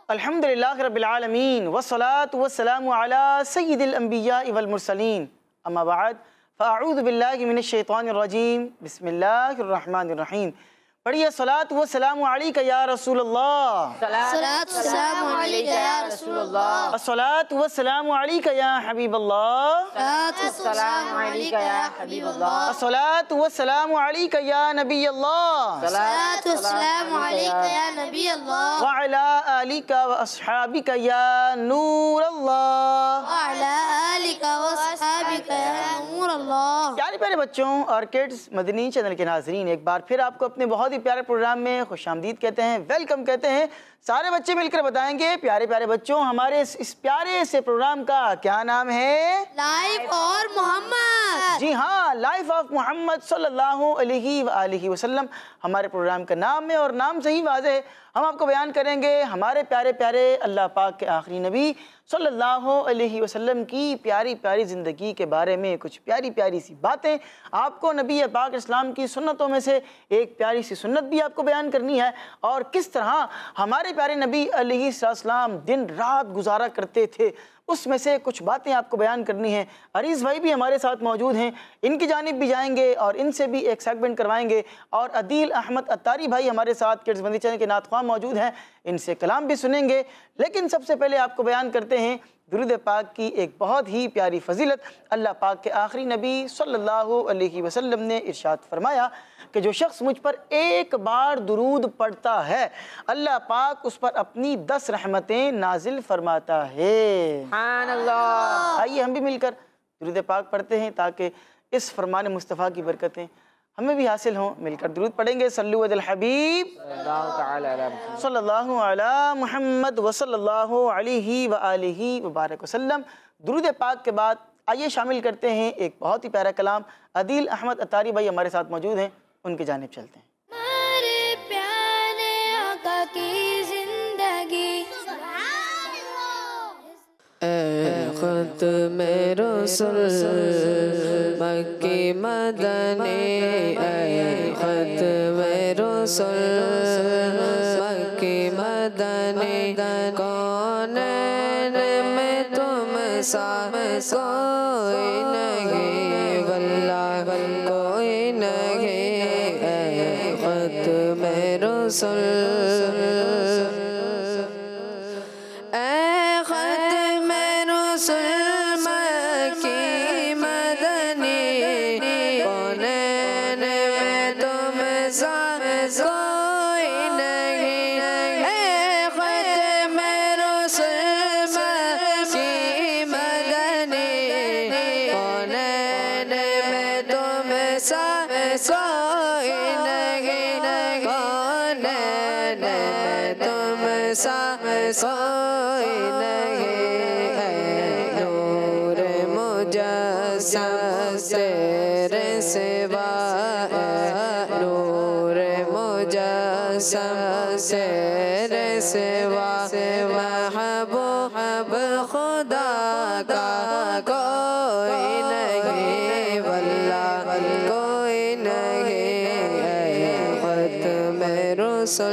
अल्हम्दुलिल्लाहि रब्बिल आलमीन वस्सलातु वस्सलामु अला सय्यिदिल अंबिया वल मुरसलीन अम्मा बाद फ़अऊज़ु बिल्लाहि मिनश शैतानिर रजीम बिस्मिल्लाहिर रहमानिर रहीम। पढ़िए सलात व सलाम अलैका या रसूलल्लाह, सलात व सलाम अलैका या रसूलल्लाह, अस्सलातु व सलाम अलैका या हबीबल्लाह, सलात व सलाम अलैका या हबीबल्लाह, अस्सलातु व सलाम अलैका या नबीयल्लाह, सलात व सलाम अलैका या नबी अल्लाह, व अला आलिका व अस्हाबिका या नूरल्लाह। व अला आलिका व अस्हाबिका या नूर अल्लाह। प्यारे प्यारे बच्चों और किड्स मदनी चैनल के नाजरीन, एक बार फिर आपको अपने बहुत ही प्यारे प्रोग्राम में खुशामदीद कहते हैं, वेलकम कहते हैं। सारे बच्चे मिलकर बताएंगे प्यारे प्यारे बच्चों हमारे इस प्यारे से प्रोग्राम का क्या नाम है? लाइफ और मोहम्मद। जी हाँ, लाइफ ऑफ मोहम्मद सल्लल्लाहु अलैहि वसल्लम हमारे प्रोग्राम का नाम है और नाम से ही वाज़ेह है। हम आपको बयान करेंगे हमारे प्यारे प्यारे अल्लाह पाक के आखिरी नबी सल्लल्लाहु अलैहि वसल्लम की प्यारी प्यारी ज़िंदगी के बारे में कुछ प्यारी प्यारी सी बातें। आपको नबी पाक इस्लाम की सुन्नतों में से एक प्यारी सी सुन्नत भी आपको बयान करनी है और किस तरह हमारे प्यारे नबी अलैहिस्सलाम दिन रात गुजारा करते थे, उसमें से कुछ बातें आपको बयान करनी है। अरीज़ भाई भी हमारे साथ मौजूद हैं, इनकी जानिब भी जाएंगे और इनसे भी एक सेगमेंट करवाएंगे। और अदील अहमद अत्तारी भाई हमारे साथ किड्स मदनी चैनल के नातख्वां मौजूद हैं, इनसे कलाम भी सुनेंगे। लेकिन सबसे पहले आपको बयान करते हैं दुरूद पाक की एक बहुत ही प्यारी फजीलत। अल्लाह पाक के आखिरी नबी सल्लल्लाहु अलैहि वसल्लम ने इरशाद फरमाया कि जो शख्स मुझ पर एक बार दुरूद पढ़ता है अल्लाह पाक उस पर अपनी 10 रहमतें नाजिल फरमाता है। सुभान अल्लाह। आइए हम भी मिलकर दुरूद पाक पढ़ते हैं ताकि इस फरमान मुस्तफ़ा की बरकतें हमें भी हासिल हों। मिलकर दुरूद पढ़ेंगे। सल्लु अल हबीब सल्लल्लाहु अला मुहम्मद व सल्लल्लाहु अलैहि व आलिहि व बारक वसल्लम। दुरूद पाक के बाद आइए शामिल करते हैं एक बहुत ही प्यारा कलाम। अदील अहमद अत्तारी भाई हमारे साथ मौजूद हैं, उनकी जानिब चलते हैं। मेरे प्यारे आका की जिंदगी ख़ुद में रसूल मक्की मदनी, ख़ुद में रसूल मक्की मदनी, कौन में तुम सा कोई नहीं, वल्लाह कोई नहीं, ख़ुद में रसूल कोई नहीं, नूर मुजस्सम तेरे सिवा, नूर मुजस्सम तेरे सिवा, महबूब खुदा का कोई नहीं, वल्लाह कोई नहीं, ख़ुद में रसूल।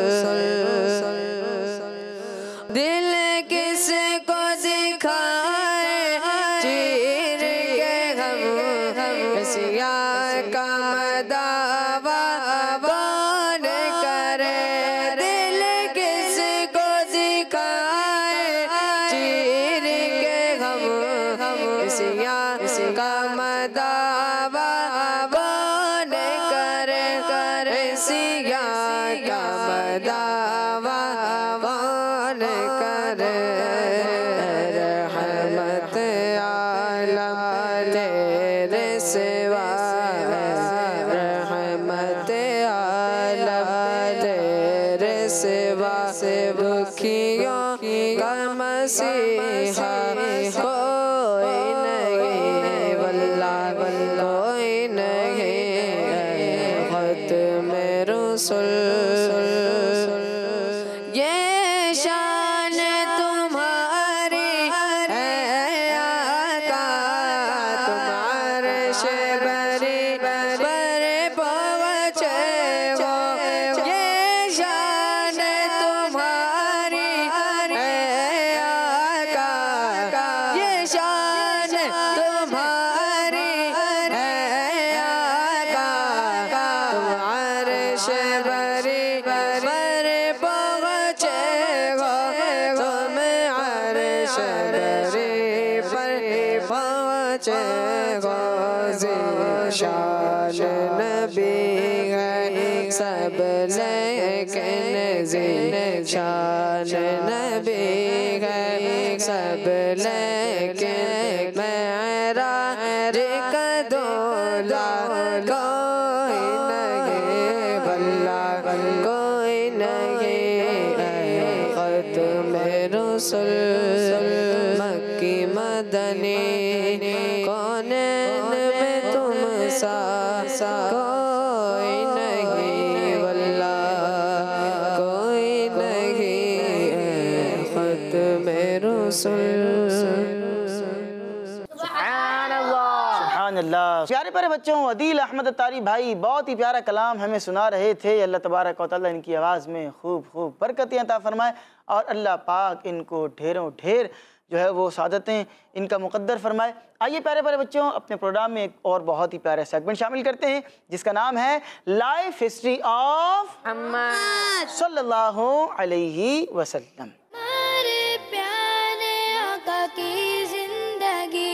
दिल किसको दिखाए चीर के हम सिया का दावा कौन करे, दिल किसको दिखाए चीर के हम सिया का दावा कौन करे, सिया का दावा कौन करे, रहमत आलम तेरे सिवा, रहमत आलम तेरे सिवा, दुखियों का मसीहा कोई नहीं, वल्लाह कोई नहीं, ख़ुद में रसूल। ये शान तुम्हारी है आका, तुम्हारे शबरी बरे पहुँचे वो, ये शान तुम्हारी अर्श बरी पर पहुँचेगा, तुम अर्श बरी पर पहुँचेगा। ज़ीशान नबी है सब लेकिन ज़ीशान नबी है सब लेकिन मेराज का दूल्हा कोई नहीं, वल्लाह कोई नहीं। ख़त्म रसूल मक्की मदनी कौनैन में तुम सा कोई नहीं, वल्लाह कोई नहीं। ख़त्म रसूल। सुभान अल्लाह। प्यारे प्यारे बच्चों, अदील अहमद तारी भाई बहुत ही प्यारा कलाम हमें सुना रहे थे। अल्लाह तबारक व तआला इनकी आवाज़ में खूब खूब बरकतें अता फरमाए और अल्लाह पाक इनको ढेरों ढेर जो है वो सादतें इनका मुक़द्दर फरमाए। आइए प्यारे प्यारे बच्चों, अपने प्रोग्राम में एक और बहुत ही प्यारा सेगमेंट शामिल करते हैं जिसका नाम है लाइफ हिस्ट्री ऑफ मोहम्मद सल्लल्लाहु अलैहि वसल्लम। हमारे प्यारे आका की जिंदगी।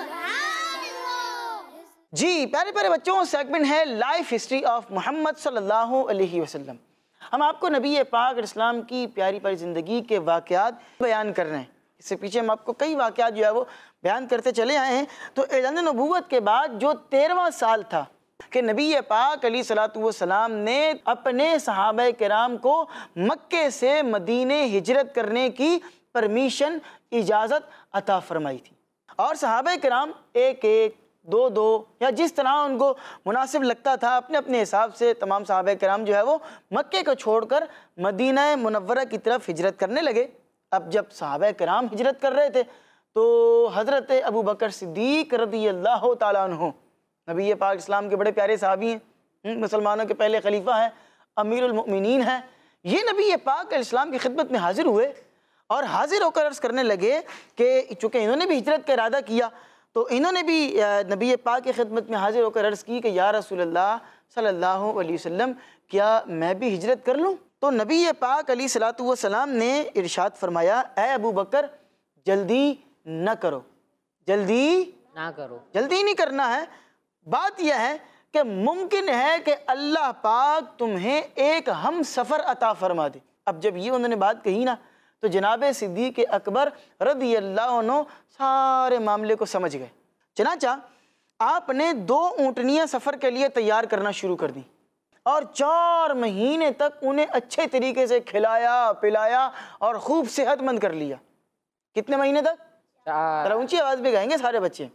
जी प्यारे प्यारे बच्चों, सेगमेंट है लाइफ हिस्ट्री ऑफ मोहम्मद सल्लल्लाहु अलैहि वसल्लम। हम आपको नबी पाक इस्लाम की प्यारी प्यारी ज़िंदगी के वाक़यात बयान कर रहे हैं। इससे पीछे हम आपको कई वाक़यात जो है वो बयान करते चले आए हैं। तो एज़ान नबूवत के बाद जो 13वां साल था कि नबी पाक अलैहिस्सलातु वस्सलाम ने अपने सहाबा किराम को मक्के से मदीने हिजरत करने की परमिशन, इजाज़त अता फरमाई थी। और सहाबा किराम एक एक, दो दो या जिस तरह उनको मुनासिब लगता था अपने अपने हिसाब से तमाम सहाबा किराम जो है वो मक्के को छोड़कर मदीना मुनव्वरा की तरफ हिजरत करने लगे। अब जब सहाबा किराम हिजरत कर रहे थे तो हज़रत अबू बकर सिद्दीक़ रज़ियल्लाहु ताला अन्हु, नबी पाक इस्लाम के बड़े प्यारे सहाबी हैं, मुसलमानों के पहले खलीफा हैं, अमीरुल मोमिनीन हैं। ये नबी पाक इस्लाम की खिदमत में हाजिर हुए और हाजिर होकर अर्ज़ करने लगे कि चूँकि इन्होंने भी हिजरत का इरादा किया तो इन्होंने भी नबी पाक की खिदमत में हाजिर होकर अर्ज़ की कि या रसूलल्लाह सल्लल्लाहु अलैहि वसल्लम, क्या मैं भी हिजरत कर लूँ? तो नबी पाक अलैहिस्सलातु वस्सलाम ने इरशाद फरमाया, ए अबू बकर जल्दी न करो, जल्दी ना करो, जल्दी नहीं करना है। बात यह है कि मुमकिन है कि अल्लाह पाक तुम्हें एक हम सफ़र अता फरमा दे। अब जब ये उन्होंने बात कही ना तो जनाब सिद्दीक़ अकबर रज़ियल्लाहु अन्हु सारे मामले को समझ गए। चनाचा आपने 2 ऊँटनियाँ सफ़र के लिए तैयार करना शुरू कर दी और 4 महीने तक उन्हें अच्छे तरीके से खिलाया पिलाया और खूब सेहतमंद कर लिया। कितने महीने तक? 4। ऊंची आवाज़ में गाएंगे सारे बच्चे।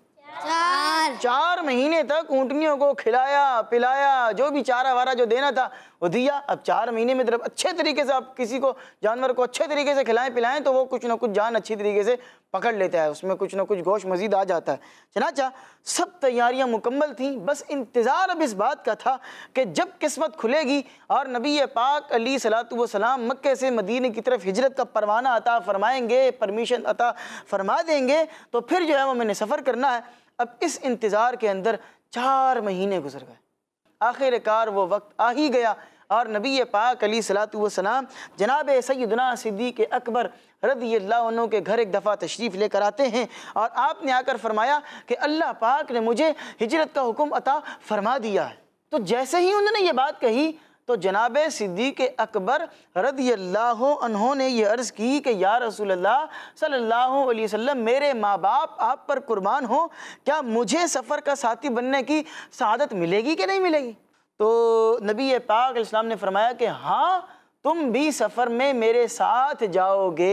4 महीने तक ऊँटनियों को खिलाया पिलाया, जो भी चारा वारा जो देना था वो दिया। अब 4 महीने में जब अच्छे तरीके से आप किसी को जानवर को अच्छे तरीके से खिलाएं पिलाएं तो वो कुछ ना कुछ जान अच्छी तरीके से पकड़ लेता है, उसमें कुछ ना कुछ गोश्त मज़ीद आ जाता है। चनाचा सब तैयारियां मुकम्मल थीं, बस इंतज़ार अब इस बात का था कि जब किस्मत खुलेगी और नबी पाक अलैहिस्सलातु वस्सलाम मक्के से मदीने की तरफ हिजरत का परवाना अता फरमाएंगे, परमिशन अता फरमा देंगे तो फिर जो है वो मैंने सफ़र करना है। अब इस इंतज़ार के अंदर 4 महीने गुजर गए। आखिरकार वो वक्त आ ही गया और नबी पाक अलैहिस्सलातु वस्सलाम जनाब सैयदना सिद्दीक़ अकबर रज़ियल्लाहु अन्हु के घर एक दफ़ा तशरीफ़ लेकर आते हैं और आपने आकर फरमाया कि अल्लाह पाक ने मुझे हिजरत का हुक्म अता फरमा दिया है। तो जैसे ही उन्होंने ये बात कही तो जनाब सिद्दीक़ अकबर रज़ियल्लाहु अन्हु ने यह अर्ज़ की कि या रसूलल्लाह सल्लल्लाहु अलैहि वसल्लम, मेरे माँ बाप आप पर कुर्बान हो, क्या मुझे सफ़र का साथी बनने की सआदत मिलेगी कि नहीं मिलेगी? तो नबी पाक इस्लाम ने फरमाया कि हाँ, तुम भी सफ़र में मेरे साथ जाओगे।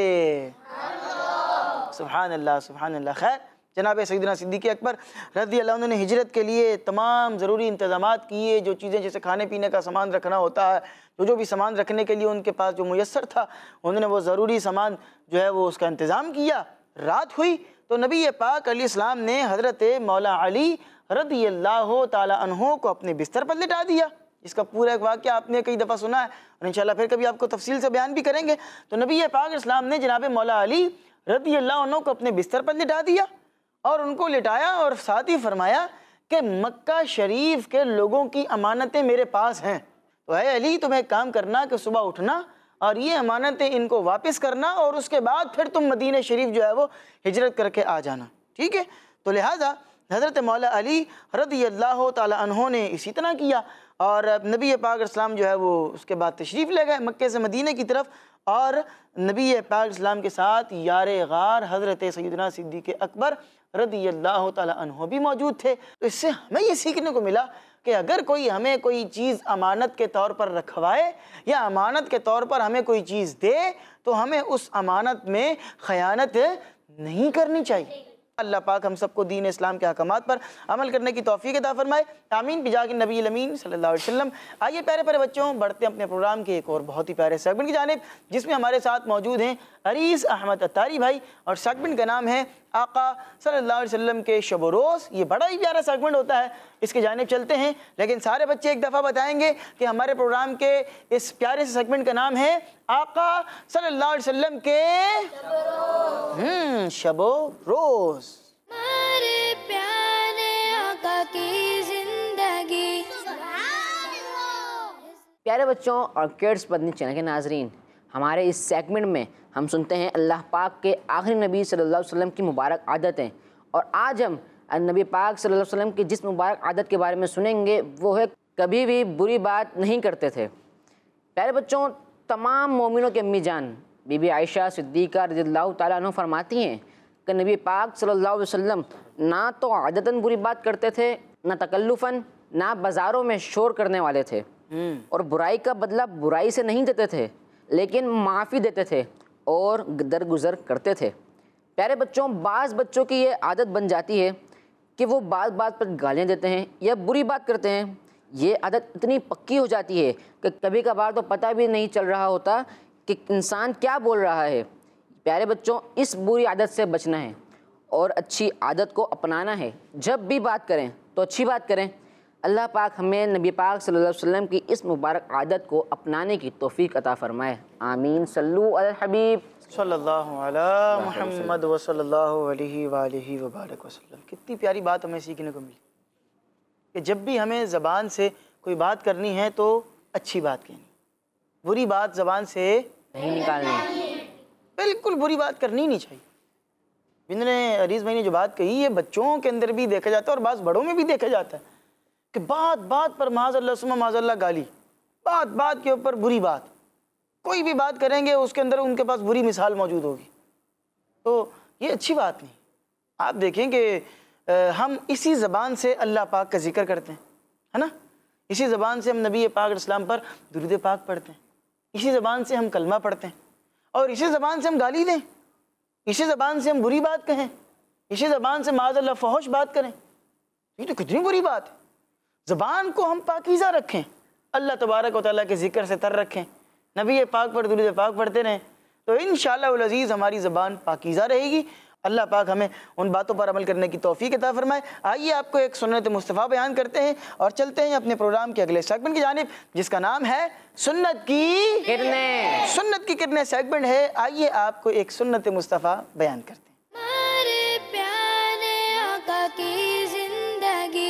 सुभान अल्लाह सुभान अल्लाह। खैर जनाब सैयदना सिद्दीक़ अकबर रज़ियल्लाहु अन्हु ने हिजरत के लिए तमाम ज़रूरी इंतज़ामात किए, जो चीज़ें जैसे खाने पीने का सामान रखना होता है, जो भी सामान रखने के लिए उनके पास जो मुयस्सर था उन्होंने वो ज़रूरी सामान जो है वो उसका इंतज़ाम किया। रात हुई तो नबी पाक अलैहिस्सलाम ने हज़रत मौला अली रज़ियल्लाहु ताला अन्हु को अपने बिस्तर पर लिटा दिया। इसका पूरा एक वाक़या आपने कई दफ़ा सुना है और इंशाअल्लाह फिर कभी आपको तफसील से बयान भी करेंगे। तो नबी पाक इस्लाम ने जनाब मौला अली रज़ियल्लाहु अन्हु को अपने बिस्तर पर लिटा दिया और उनको लिटाया और साथ ही फरमाया कि मक्का शरीफ के लोगों की अमानतें मेरे पास हैं, तो है अली, तुम्हें एक काम करना कि सुबह उठना और ये अमानतें इनको वापस करना और उसके बाद फिर तुम मदीना शरीफ जो है वो हिजरत करके आ जाना, ठीक है। तो लिहाजा हज़रत मौला अली रज़ियल्लाहु ताला अन्हो ने इसी तरह किया और नबी पाक इस्लाम जो है वो उसके बाद तशरीफ़ ले गए मक्के से मदीने की तरफ और नबी पाक इस्लाम के साथ यारे गार हज़रत सैयदना सिद्दीक़ अकबर रज़ियल्लाहु ताला अन्हो भी मौजूद थे। तो इससे हमें ये सीखने को मिला कि अगर कोई हमें कोई चीज़ अमानत के तौर पर रखवाए या अमानत के तौर पर हमें कोई चीज़ दे तो हमें उस अमानत में ख़यानत नहीं करनी चाहिए। अल्लाह पाक हम सबको दीन इस्लाम के अहकामात पर अमल करने की तौफीक अता फरमाए, आमीन बिजाके नबी अमीन सल्लल्लाहु अलैहि वसल्लम। आइए प्यारे प्यारे बच्चों, बढ़ते हैं अपने प्रोग्राम के एक और बहुत ही प्यारे सेगमेंट की जानिब, जिसमें हमारे साथ मौजूद हैं अरीस अहमद अत्तारी भाई और सेगमेंट का नाम है आका सल्लल्लाहु अलैहि वसल्लम के शब रोज़। ये बड़ा ही प्यारा सेगमेंट होता है, इसके जानिब चलते हैं। लेकिन सारे बच्चे एक दफ़ा बताएंगे कि हमारे प्रोग्राम के इस प्यारे से सेगमेंट का नाम है आका सल्लल्लाहु अलैहि वसल्लम के शब रोज़। हमारे प्यारे आका की जिंदगी। प्यारे बच्चों और किड्स पढ़ने चैनल के नाजरीन, हमारे इस सेगमेंट में हम सुनते हैं अल्लाह पाक के आखिरी नबी सल्लल्लाहु अलैहि वसल्लम की मुबारक आदतें। और आज हम नबी पाक सल्लल्लाहु अलैहि वसल्लम की जिस मुबारक आदत के बारे में सुनेंगे वो है कभी भी बुरी बात नहीं करते थे। प्यारे बच्चों, तमाम मोमिनों की अम्मी जान बीबी आयशा सिद्दीक़ा रज़ियल्लाहु ताला अन्हा फरमाती हैं कि नबी पाक सल्लल्लाहु अलैहि वसल्लम ना तो आदतन बुरी बात करते थे, ना तकल्लुफ़न, ना बाज़ारों में शोर करने वाले थे और बुराई का बदला बुराई से नहीं देते थे, लेकिन माफ़ी देते थे और दरगुजर करते थे। प्यारे बच्चों, बाज़ बच्चों की ये आदत बन जाती है कि वो बात बात पर गालियाँ देते हैं या बुरी बात करते हैं। ये आदत इतनी पक्की हो जाती है कि कभी कभार तो पता भी नहीं चल रहा होता कि इंसान क्या बोल रहा है। प्यारे बच्चों, इस बुरी आदत से बचना है और अच्छी आदत को अपनाना है। जब भी बात करें तो अच्छी बात करें। अल्लाह पाक हमें नबी पाक सल्लल्लाहु अलैहि वसल्लम की इस मुबारक आदत को अपनाने की तौफीक अता फरमाए, आमीन। सल्लु अल हबीब सल्लल्लाहु अला मुहम्मद व सल्लल्लाहु अलैहि व आलिहि व बारक वसल्लम। कितनी प्यारी बात हमें सीखने को मिली कि जब भी हमें ज़बान से कोई बात करनी है तो अच्छी बात कहनी, बुरी बात ज़बान से नहीं निकालनी, बिल्कुल बुरी बात करनी नहीं चाहिए। बिंदने अरीज़ भाई ने जो बात कही है बच्चों के अंदर भी देखा जाता है और बाज़ बड़ों में भी देखा जाता है कि बात बात पर माज़अल्लाह सुम्मा माज़अल्लाह गाली, बात बात के ऊपर बुरी बात, कोई भी बात करेंगे उसके अंदर उनके पास बुरी मिसाल मौजूद होगी। तो ये अच्छी बात नहीं। आप देखें कि हम इसी ज़बान से अल्लाह पाक का जिक्र करते हैं, है ना, इसी ज़बान से हम नबी पाक इस्लाम पर दुरूद पाक पढ़ते हैं, इसी ज़बान से हम कलमा पढ़ते हैं और इसी ज़बान से हम गाली दें, इसी ज़बान से हम बुरी बात कहें, इसी ज़बान से माज़अल्लाह फहश बात करें। ये तो कितनी बुरी बात है। ज़बान को हम पाकीज़ा रखें, अल्लाह तबारक व तआला के ज़िक्र से तर रखें, नबी पाक पर दुरूद पाक पढ़ते रहें, तो इंशाअल्लाह अज़ीज़ हमारी ज़बान पाकीज़ा रहेगी। अल्लाह पाक हमें उन बातों पर अमल करने की तौफीक अता फरमाए। आइए आपको एक सुन्नत मुस्तफ़ा बयान करते हैं और चलते हैं अपने प्रोग्राम के अगले सेगमेंट की जानिब, जिसका नाम है सुन्नत की किरणें। सुन्नत की किरणें सेगमेंट है। आइए आपको एक सुन्नत मुस्तफ़ा बयान करते हैं। हमारे प्यारे आका की जिंदगी।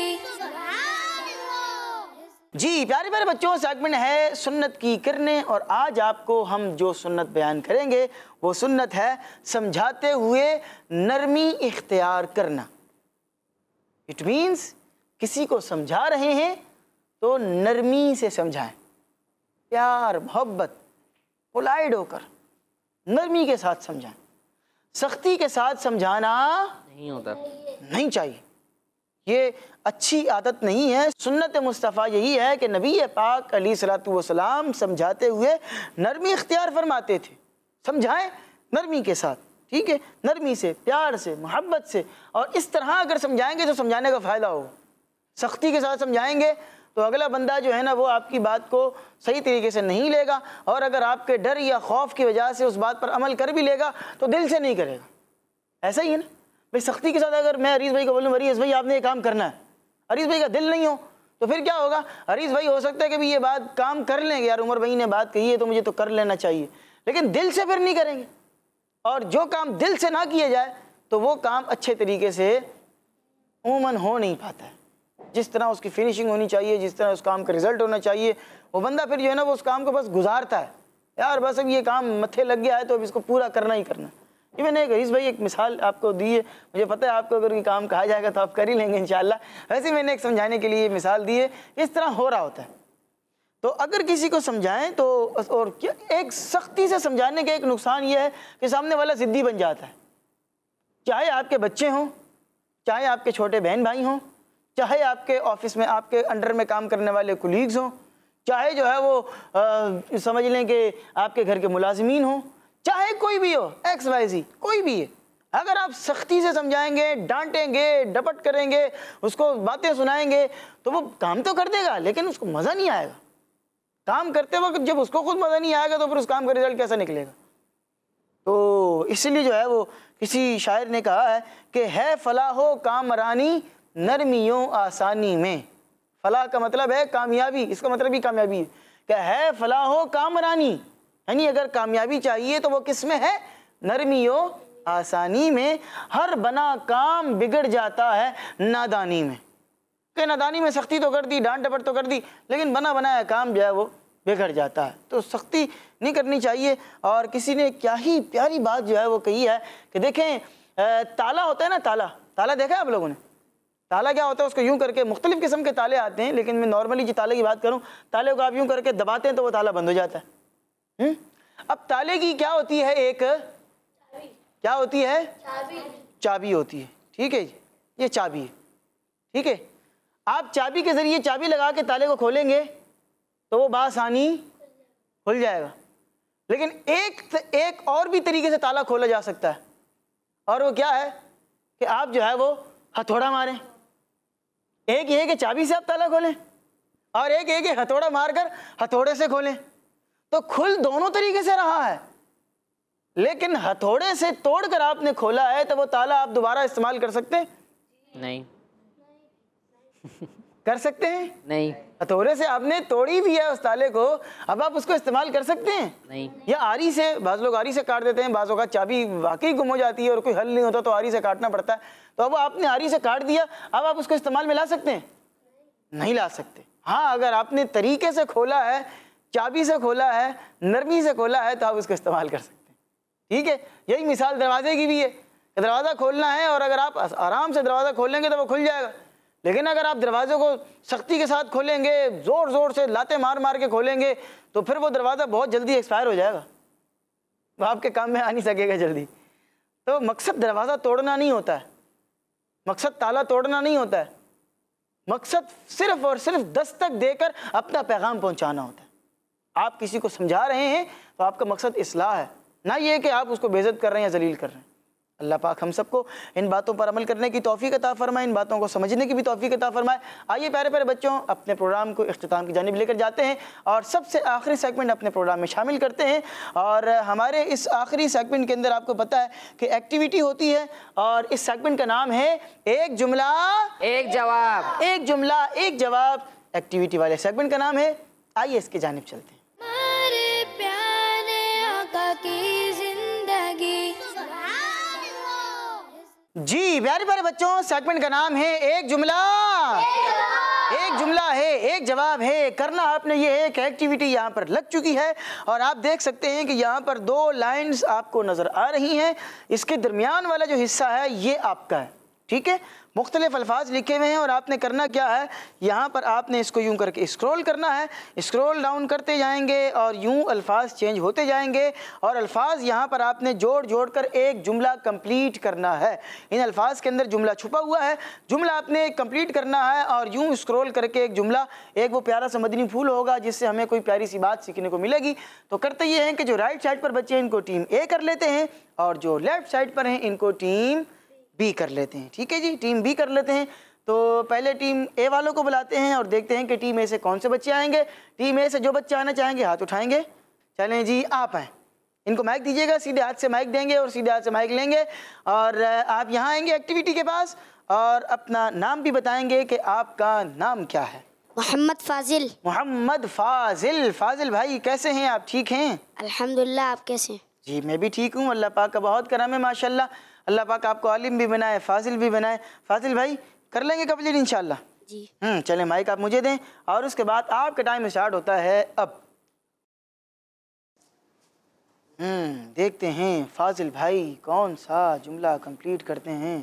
जी प्यारे प्यारे बच्चों, सेगमेंट है सुन्नत की किरणें और आज आपको हम जो सुन्नत बयान करेंगे वो सुन्नत है समझाते हुए नरमी इख्तियार करना। इट मीन्स किसी को समझा रहे हैं तो नरमी से समझाएं, प्यार मोहब्बत पोलाइट होकर नरमी के साथ समझाएं। सख्ती के साथ समझाना नहीं होता, नहीं चाहिए, ये अच्छी आदत नहीं है। सुन्नत मुस्तफ़ा यही है कि नबी पाक अलैहिस्सलातु वस्सलाम समझाते हुए नरमी इख्तियार फरमाते थे। समझाएं नरमी के साथ, ठीक है, नरमी से, प्यार से, मोहब्बत से, और इस तरह अगर समझाएंगे तो समझाने का फ़ायदा होगा। सख्ती के साथ समझाएंगे तो अगला बंदा जो है ना वो आपकी बात को सही तरीके से नहीं लेगा, और अगर आपके डर या खौफ की वजह से उस बात पर अमल कर भी लेगा तो दिल से नहीं करेगा। ऐसा ही है ना भाई, सख्ती के साथ अगर मैं अरीज़ भाई को बोलूँ अरीज़ भाई आपने ये काम करना है, अरीज़ भाई का दिल नहीं हो तो फिर क्या होगा, अरीज़ भाई हो सकता है कि भी ये बात काम कर लेंगे, यार उमर भाई ने बात कही है तो मुझे तो कर लेना चाहिए, लेकिन दिल से फिर नहीं करेंगे। और जो काम दिल से ना किया जाए तो वो काम अच्छे तरीके से उमूमन हो नहीं पाता है। जिस तरह उसकी फिनिशिंग होनी चाहिए, जिस तरह उस काम का रिजल्ट होना चाहिए, वो बंदा फिर जो है ना वो उस काम को बस गुजारता है, यार बस अब ये काम मत्थे लग गया है तो अब इसको पूरा करना ही करना। ये मैंने हरीस भाई एक मिसाल आपको दी है, मुझे पता है आपको अगर ये काम कहा जाएगा तो आप कर ही लेंगे इंशाल्लाह। वैसे मैंने एक समझाने के लिए मिसाल दी है, इस तरह हो रहा होता है। तो अगर किसी को समझाएं तो और क्या, एक सख्ती से समझाने का एक नुकसान ये है कि सामने वाला ज़िद्दी बन जाता है। चाहे आपके बच्चे हों, चाहे आपके छोटे बहन भाई हों, चाहे आपके ऑफिस में आपके अंडर में काम करने वाले कुलीग्स हों, चाहे जो है वो समझ लें कि आपके घर के मुलाजिमीन हों, चाहे कोई भी हो, XYZ कोई भी है, अगर आप सख्ती से समझाएंगे, डांटेंगे, डपट करेंगे, उसको बातें सुनाएंगे तो वो काम तो कर देगा लेकिन उसको मज़ा नहीं आएगा। काम करते वक्त जब उसको खुद मज़ा नहीं आएगा तो फिर उस काम का रिजल्ट कैसा निकलेगा। तो इसलिए जो है वो किसी शायर ने कहा है कि है फलाहो कामरानी नरमियों आसानी में। फलाह का मतलब है कामयाबी, इसका मतलब ही कामयाबी है कि है फलाहो कामरानी, यानी अगर कामयाबी चाहिए तो वो किस में है, नरमियों आसानी में। हर बना काम बिगड़ जाता है नादानी में, कि नादानी में सख्ती तो कर दी, डांट डपट तो कर दी, लेकिन बना बनाया काम जो है वो बिगड़ जाता है। तो सख्ती नहीं करनी चाहिए। और किसी ने क्या ही प्यारी बात जो है वो कही है कि देखें ताला होता है ना, ताला, ताला देखा है आप लोगों ने? ताला क्या होता है, उसको यूं करके मुख्तलिफ किस्म के ताले आते हैं, लेकिन मैं नॉर्मली जो ताले की बात करूं, ताले को आप यूं करके दबाते हैं तो वो ताला बंद हो जाता है। अब ताले की क्या होती है, एक क्या होती है, चाबी होती है, ठीक है, ये चाबी है, ठीक है। आप चाबी के ज़रिए चाबी लगा के ताले को खोलेंगे तो वो बासानी खुल जाएगा, लेकिन एक और भी तरीके से ताला खोला जा सकता है, और वो क्या है कि आप जो है वो हथौड़ा मारें। एक ये है कि चाबी से आप ताला खोलें, और एक ये कि हथौड़ा मारकर हथौड़े से खोलें। तो खुल दोनों तरीके से रहा है, लेकिन हथौड़े से तोड़कर आपने खोला है तो वो ताला आप दोबारा इस्तेमाल कर सकते हैं? नहीं। कर सकते हैं? नहीं। हथौड़े से आपने तोड़ी भी है उस ताले को, अब आप उसको इस्तेमाल कर सकते हैं? नहीं। या आरी से, बाज़ लोग आरी से काट देते हैं, बाज़ों का चाबी वाकई गुम हो जाती है और कोई हल नहीं होता तो आरी से काटना पड़ता है, तो अब आपने आरी से काट दिया, अब आप उसको इस्तेमाल में ला सकते हैं? नहीं ला सकते। हाँ, अगर आपने तरीके से खोला है, चाबी से खोला है, नरमी से खोला है, तो आप उसको इस्तेमाल कर सकते हैं, ठीक है। यही मिसाल दरवाजे की भी है, दरवाज़ा खोलना है और अगर आप आराम से दरवाज़ा खोलेंगे तो वो खुल जाएगा, लेकिन अगर आप दरवाजे को सख्ती के साथ खोलेंगे, ज़ोर ज़ोर से लाते मार मार के खोलेंगे, तो फिर वो दरवाज़ा बहुत जल्दी एक्सपायर हो जाएगा, वो आपके काम में आ नहीं सकेगा जल्दी। तो मकसद दरवाज़ा तोड़ना नहीं होता है, मकसद ताला तोड़ना नहीं होता है, मकसद सिर्फ़ और सिर्फ दस्तक देकर अपना पैगाम पहुंचाना होता है। आप किसी को समझा रहे हैं तो आपका मकसद इस्लाह है, ना ये कि आप उसको बेइज्जत कर रहे हैं या जलील कर रहे हैं। अल्लाह पाक हम सबको इन बातों पर अमल करने की तौफीक अता फरमाए, इन बातों को समझने की भी तौफीक अता फरमाए। आइए प्यारे प्यारे बच्चों, अपने प्रोग्राम को इख्तिताम की जानिब लेकर जाते हैं और सबसे आखिरी सेगमेंट अपने प्रोग्राम में शामिल करते हैं। और हमारे इस आखिरी सेगमेंट के अंदर आपको पता है कि एक्टिविटी होती है, और इस सेगमेंट का नाम है एक जुमला एक जवाब। एक जुमला एक जवाब एक्टिविटी वाले सेगमेंट का नाम है। आइए इसकी जानिब चलते हैं। जी प्यारे प्यारे बच्चों, सेगमेंट का नाम है एक जुमला एक जुमला है एक जवाब है। करना आपने ये है कि एक्टिविटी यहाँ पर लग चुकी है और आप देख सकते हैं कि यहाँ पर 2 लाइंस आपको नज़र आ रही हैं। इसके दरमियान वाला जो हिस्सा है ये आपका है, ठीक है। मुख्तलिफ अल्फाज लिखे हुए हैं और आपने करना क्या है, यहाँ पर आपने इसको यूं करके स्क्रॉल करना है, स्क्रॉल डाउन करते जाएंगे और यूं अल्फाज चेंज होते जाएंगे और अल्फाज यहाँ पर आपने जोड़ जोड़ कर एक जुमला कंप्लीट करना है। इन अल्फाज के अंदर जुमला छुपा हुआ है, जुमला आपने कंप्लीट करना है और यूं स्क्रॉल करके एक जुमला, एक वो प्यारा सा मदनी फूल होगा जिससे हमें कोई प्यारी सी बात सीखने को मिलेगी। तो करते ये हैं कि जो राइट साइड पर बच्चे इनको टीम ए कर लेते हैं और जो लेफ्ट साइड पर हैं इनको टीम बी कर लेते हैं, ठीक है जी, टीम बी कर लेते हैं। तो पहले टीम ए वालों को बुलाते हैं और देखते हैं कि टीम ए से कौन से बच्चे आएंगे। टीम ए से जो बच्चे आना चाहेंगे हाथ उठाएंगे। चलें जी, आप आएँ, इनको माइक दीजिएगा, सीधे हाथ से माइक देंगे और सीधे हाथ से माइक लेंगे और आप यहाँ आएंगे एक्टिविटी के पास और अपना नाम भी बताएंगे कि आपका नाम क्या है। मोहम्मद फाजिल। मोहम्मद फाजिल। फाजिल भाई कैसे हैं आप, ठीक हैं? अल्हम्दुलिल्लाह, आप कैसे हैं? जी मैं भी ठीक हूँ, अल्लाह पाक का बहुत करम है माशाल्लाह। अल्लाह पाक आपको आलिम भी बनाए, फाजिल भी बनाए। फाजिल भाई कर लेंगे कंप्लीट इंशाल्लाह? जी। चलें, माइक आप मुझे दें और उसके बाद आपका टाइम स्टार्ट होता है अब। देखते हैं फाजिल भाई कौन सा जुमला कंप्लीट करते हैं।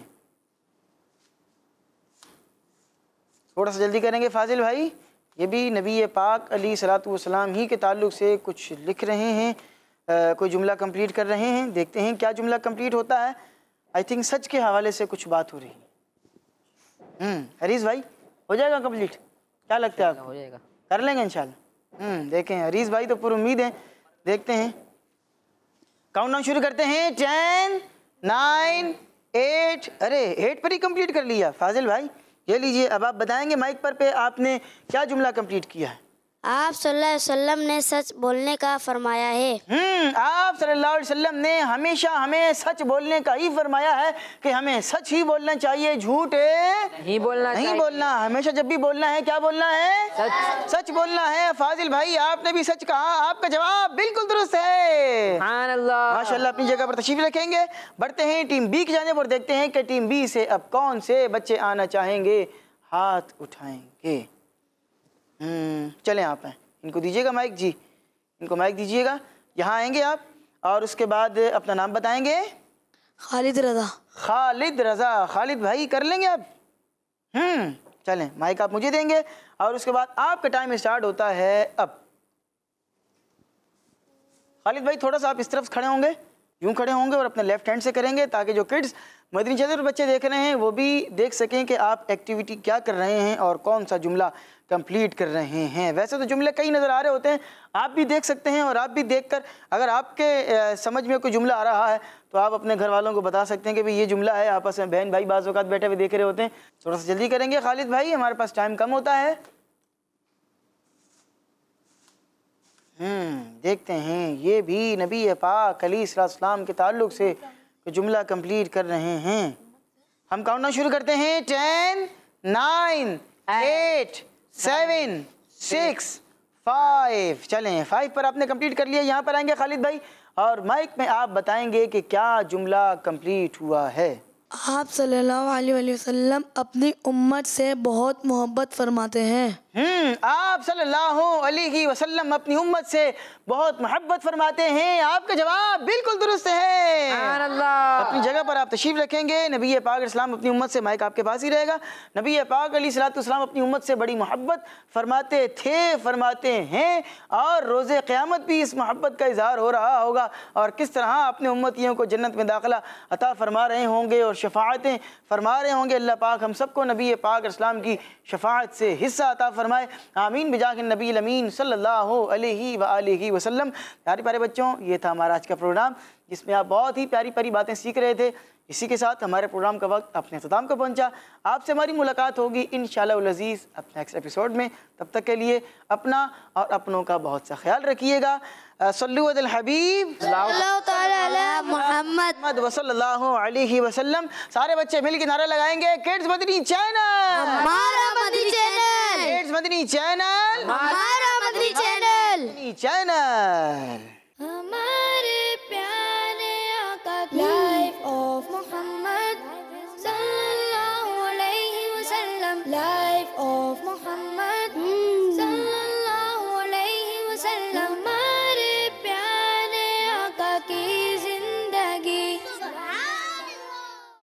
थोड़ा सा जल्दी करेंगे फाजिल भाई। ये भी नबी पाक अलैहिस्सलातु वस्सलाम ही के ताल्लुक़ से कुछ लिख रहे हैं, कोई जुमला कंप्लीट कर रहे हैं। देखते हैं क्या जुमला कंप्लीट होता है। आई थिंक सच के हवाले से कुछ बात हो रही है। हरीस भाई हो जाएगा कंप्लीट, क्या लगता है आपको? हो जाएगा, कर लेंगे इंशाल्लाह। देखें हरीस भाई तो पूरी उम्मीद है। देखते हैं, काउंटडाउन शुरू करते हैं। 10 9 8। अरे 8 पर ही कंप्लीट कर लिया फाजिल भाई। ये लीजिए, अब आप बताएंगे माइक पर पे आपने क्या जुमला कंप्लीट किया है। आप सल्लल्लाहु अलैहि वसल्लम ने सच बोलने का फरमाया है। आप सल्लल्लाहु अलैहि वसल्लम ने हमेशा हमें सच बोलने का ही फरमाया है कि हमें सच ही बोलना चाहिए, झूठ नहीं बोलना, हमेशा जब भी बोलना है क्या बोलना है? सच बोलना है। फाजिल भाई आपने भी सच कहा, आपका जवाब बिल्कुल दुरुस्त है। माशाल्लाह, अपनी जगह पर तशरीफ रखेंगे। बढ़ते हैं टीम बी की जानिब और देखते हैं कि टीम बी से अब कौन से बच्चे आना चाहेंगे, हाथ उठाएंगे। चलें आप हैं, इनको दीजिएगा माइक जी, इनको माइक दीजिएगा। यहाँ आएंगे आप और उसके बाद अपना नाम बताएंगे। खालिद रज़ा। खालिद रज़ा, खालिद भाई कर लेंगे आप। चलें, माइक आप मुझे देंगे और उसके बाद आपका टाइम स्टार्ट होता है अब। खालिद भाई थोड़ा सा आप इस तरफ खड़े होंगे, यूं खड़े होंगे और अपने लेफ्ट हैंड से करेंगे ताकि जो किड्स मदनी चैनल पर बच्चे देख रहे हैं वो भी देख सकें कि आप एक्टिविटी क्या कर रहे हैं और कौन सा जुमला कंप्लीट कर रहे हैं। वैसे तो जुमले कई नज़र आ रहे होते हैं, आप भी देख सकते हैं और आप भी देखकर अगर आपके समझ में कोई जुमला आ रहा है तो आप अपने घर वालों को बता सकते हैं कि भाई ये जुमला है। आपस में बहन भाई बाज़ औक़ात बैठे हुए देख रहे होते हैं। थोड़ा सा जल्दी करेंगे खालिद भाई, हमारे पास टाइम कम होता है। देखते हैं, ये भी नबी पाक अलैहिस्सलाम के ताल्लुक़ से जुमला कंप्लीट कर रहे हैं। हम काउंटडाउन शुरू करते हैं। 10 9 8 7 6 5। चलें, 5 पर आपने कंप्लीट कर लिया। यहाँ पर आएंगे खालिद भाई और माइक में आप बताएंगे कि क्या जुमला कंप्लीट हुआ है। आप सल्लल्लाहु अलैहि वसल्लम अपनी उम्मत से बहुत मोहब्बत फरमाते हैं। आप सल्लल्लाहु अलैहि वसल्लम अपनी उम्मत से बहुत मोहब्बत फरमाते हैं। आपका जवाब बिल्कुल दुरुस्त है। अपनी जगह पर आप तशरीफ रखेंगे। नबी पाक इस्लाम अपनी उम्मत से, माइक आपके पास ही रहेगा, नबी पाक अलैहिस्सलाम अपनी उम्मत से बड़ी मोहब्बत फरमाते थे, फरमाते हैं और रोज़े क़यामत भी इस मोहब्बत का इजहार हो रहा होगा और किस तरह अपने उम्मतियों को जन्नत में दाखिला अता फरमा रहे होंगे और शफाअतें फरमा रहे होंगे। अल्लाह पाक हम सबको नबी पाक इस्लाम की शफाअत से हिस्सा अता फरमाए। आमीन बिजाहिन नबी अमीन सल्लल्लाहु अलैहि वसल्लम। प्यारे प्यारे बच्चों, ये था हमारा आज का प्रोग्राम जिसमें आप बहुत ही प्यारी प्यारी बातें सीख रहे थे। इसी के साथ हमारे प्रोग्राम का वक्त अपने अख्ताम को पहुंचा। आपसे हमारी मुलाकात होगी इंशाअल्लाह अज़ीज़ अपने नेक्स्ट एपिसोड में। तब तक के लिए अपना और अपनों का बहुत सा ख्याल रखिएगा। सल्लु अलल हबीब सल्लल्लाहु तआला अला मुहम्मद व सल्लल्लाहु अलैहि वसल्लम। सारे बच्चे मिल के नारा लगाएंगे, किड्स मदनी चैनल हमारा Madani channel, kids Madani channel हमारा मदनी चैनल, मदनी चैनल। हमारे प्यारे आका लाइफ ऑफ मोहम्मद सल्लल्लाहु अलैहि वसल्लम, लाइफ ऑफ